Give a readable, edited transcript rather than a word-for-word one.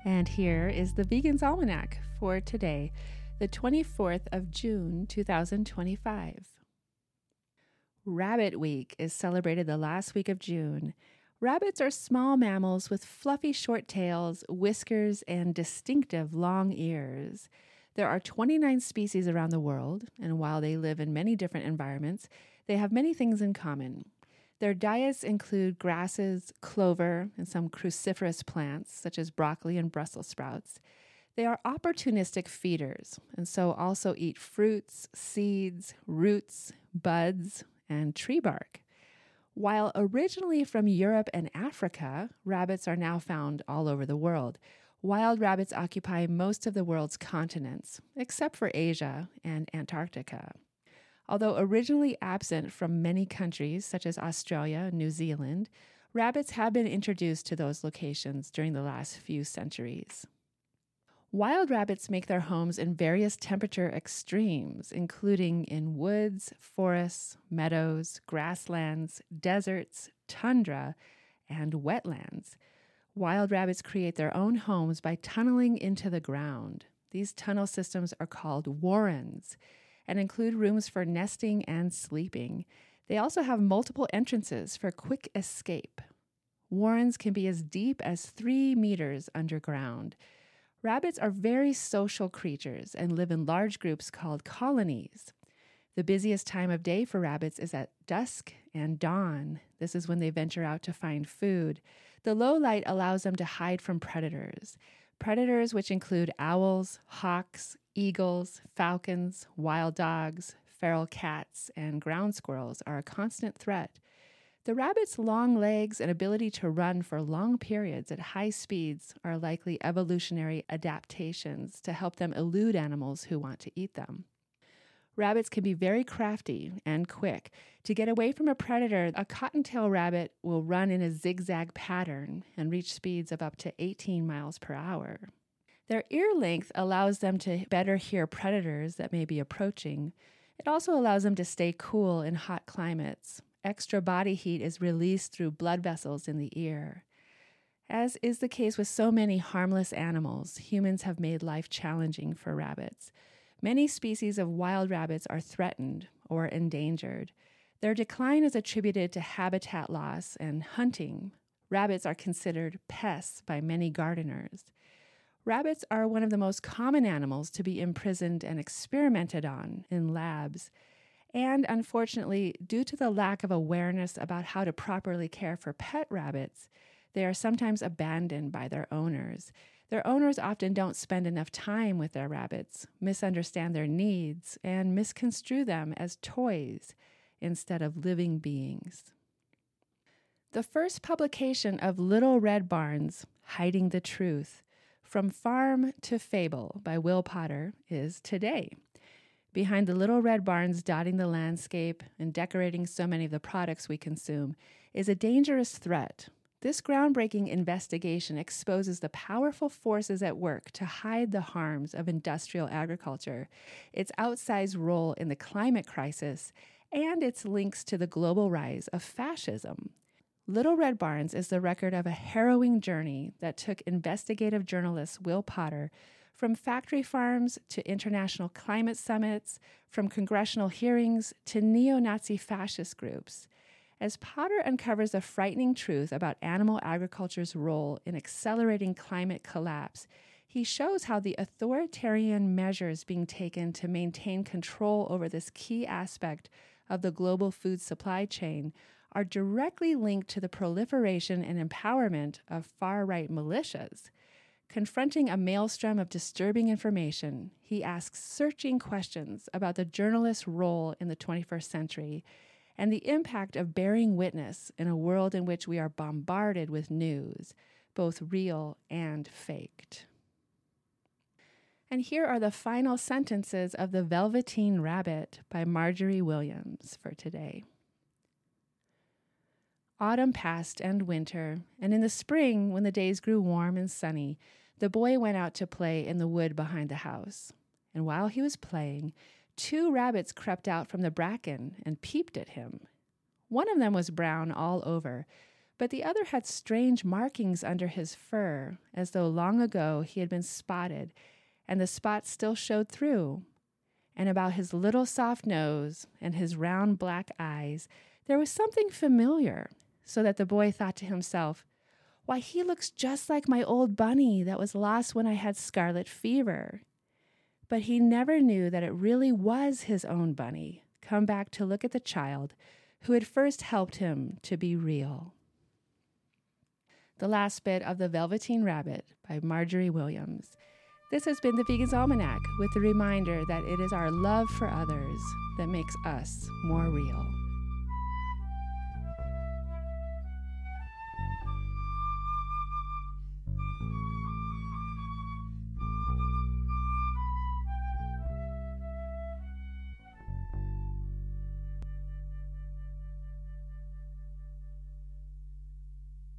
And here is the Vegan's Almanac for today, the 24th of June, 2025. Rabbit Week is celebrated the last week of June. Rabbits are small mammals with fluffy short tails, whiskers, and distinctive long ears. There are 29 species around the world, and while they live in many different environments, they have many things in common. Their diets include grasses, clover, and some cruciferous plants, such as broccoli and Brussels sprouts. They are opportunistic feeders, and so also eat fruits, seeds, roots, buds, and tree bark. While originally from Europe and Africa, rabbits are now found all over the world. Wild rabbits occupy most of the world's continents, except for Asia and Antarctica. Although originally absent from many countries, such as Australia and New Zealand, rabbits have been introduced to those locations during the last few centuries. Wild rabbits make their homes in various temperature extremes, including in woods, forests, meadows, grasslands, deserts, tundra, and wetlands. Wild rabbits create their own homes by tunneling into the ground. These tunnel systems are called warrens and include rooms for nesting and sleeping. They also have multiple entrances for quick escape. Warrens can be as deep as 3 meters underground. Rabbits are very social creatures and live in large groups called colonies. The busiest time of day for rabbits is at dusk and dawn. This is when they venture out to find food. The low light allows them to hide from predators. Predators which include owls, hawks, eagles, falcons, wild dogs, feral cats, and ground squirrels are a constant threat. The rabbit's long legs and ability to run for long periods at high speeds are likely evolutionary adaptations to help them elude animals who want to eat them. Rabbits can be very crafty and quick. To get away from a predator, a cottontail rabbit will run in a zigzag pattern and reach speeds of up to 18 miles per hour. Their ear length allows them to better hear predators that may be approaching. It also allows them to stay cool in hot climates. Extra body heat is released through blood vessels in the ear. As is the case with so many harmless animals, humans have made life challenging for rabbits. Many species of wild rabbits are threatened or endangered. Their decline is attributed to habitat loss and hunting. Rabbits are considered pests by many gardeners. Rabbits are one of the most common animals to be imprisoned and experimented on in labs. And unfortunately, due to the lack of awareness about how to properly care for pet rabbits, they are sometimes abandoned by their owners. Their owners often don't spend enough time with their rabbits, misunderstand their needs, and misconstrue them as toys instead of living beings. The first publication of Little Red Barns, Hiding the Truth, From Farm to Fable by Will Potter is today. Behind the little red barns dotting the landscape and decorating so many of the products we consume is a dangerous threat. This groundbreaking investigation exposes the powerful forces at work to hide the harms of industrial agriculture, its outsized role in the climate crisis, and its links to the global rise of fascism. Little Red Barns is the record of a harrowing journey that took investigative journalist Will Potter from factory farms to international climate summits, from congressional hearings to neo-Nazi fascist groups. As Potter uncovers a frightening truth about animal agriculture's role in accelerating climate collapse, he shows how the authoritarian measures being taken to maintain control over this key aspect of the global food supply chain are directly linked to the proliferation and empowerment of far-right militias. Confronting a maelstrom of disturbing information, he asks searching questions about the journalist's role in the 21st century and the impact of bearing witness in a world in which we are bombarded with news, both real and faked. And here are the final sentences of The Velveteen Rabbit by Marjorie Williams for today. Autumn passed and winter, and in the spring, when the days grew warm and sunny, the boy went out to play in the wood behind the house. And while he was playing, 2 rabbits crept out from the bracken and peeped at him. One of them was brown all over, but the other had strange markings under his fur, as though long ago he had been spotted, and the spots still showed through. And about his little soft nose and his round black eyes, there was something familiar, so that the boy thought to himself, "Why, he looks just like my old bunny that was lost when I had scarlet fever." But he never knew that it really was his own bunny, come back to look at the child who had first helped him to be real. The last bit of The Velveteen Rabbit by Marjorie Williams. This has been the Vegan's Almanac, with the reminder that it is our love for others that makes us more real.